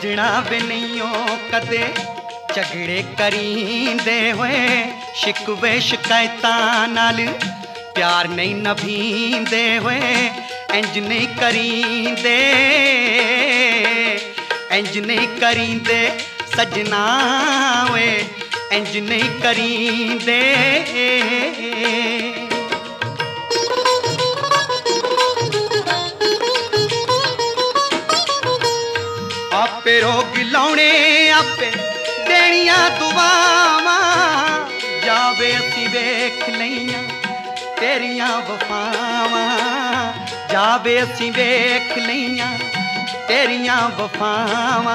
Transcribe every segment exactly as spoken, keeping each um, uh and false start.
सजना वे नहीं कदे झगड़े करींदे होए शिकवे शिकायतां नाल प्यार नहीं नभींदे होए इंज नहीं करींदे इंज नहीं करींदे सजना वे इंज नहीं करींदे आपे रोग लाउणे आपे देनियां दुआवां जावे असीं वेख लईयां तेरियां वफावां जावे असीं वेख लईयां तेरियां वफावां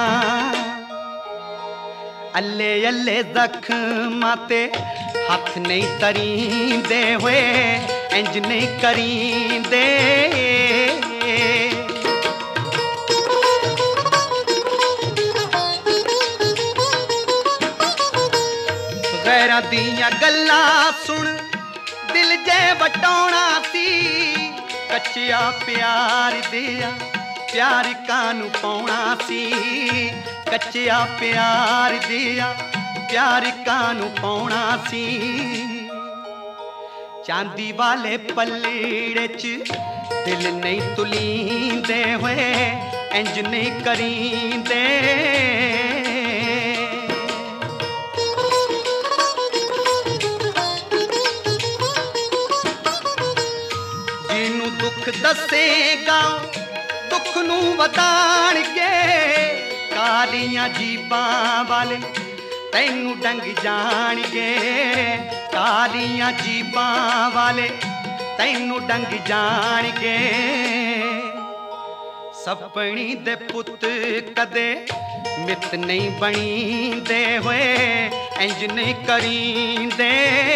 अल्ले अल्ले जख्मां ते हथ नहीं तरींदे होए इंज नहीं करींदे गैरां दियां गल्लां सुन दिल जे वटौना सी कच्चिया प्यार दिया प्यार कानू पाउना सी कच्चिया प्यार दिया प्यार कानू पाउना सी चांदी वाले पल्लीड़े च दिल नहीं तुलींदे होए इंज नहीं करींदे जिन्नू दुख दसेगा दुख नू वधाणगे कालियां जीबां वाले तैनू डंग जाणगे कालियां जीबां वाले तैनू डंग जाणगे सपनी दे पुत कदे मित नहीं बणींदे होए इंज नहीं करींदे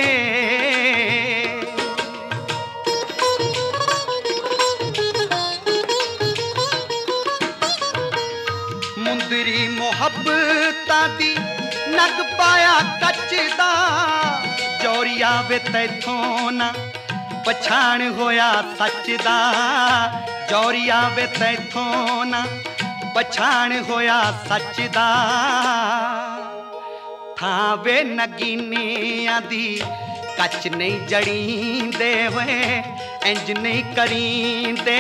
मुंदरी मुहब्बतां दी नग पाया कचदा जोरिया वे तैथों ना पछाण होया सच दा जोरिया वे तैथों ना पछाण होया सच दा थावे नगीनियां दी कच नहीं जड़ींदे होए इंज नहीं करींदे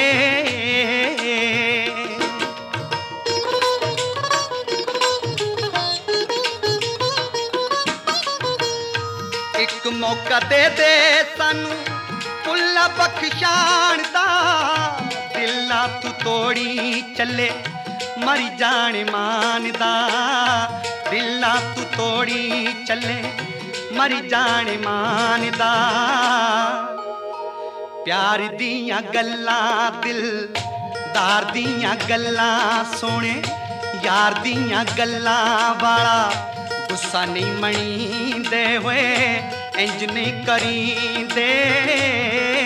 एक मौका दे दे सानू पुल्ला बख्शाण दा दिला तू तोड़ी चले मरी जान मानदा दिला तू तोड़ी चले मरी जान मानदा प्यार दियां गल्लां दिलदार दियां गल्लां सोने यार दियां गल्लां वाला गुस्सा नहीं मणींदे होए इंज नहीं करींदे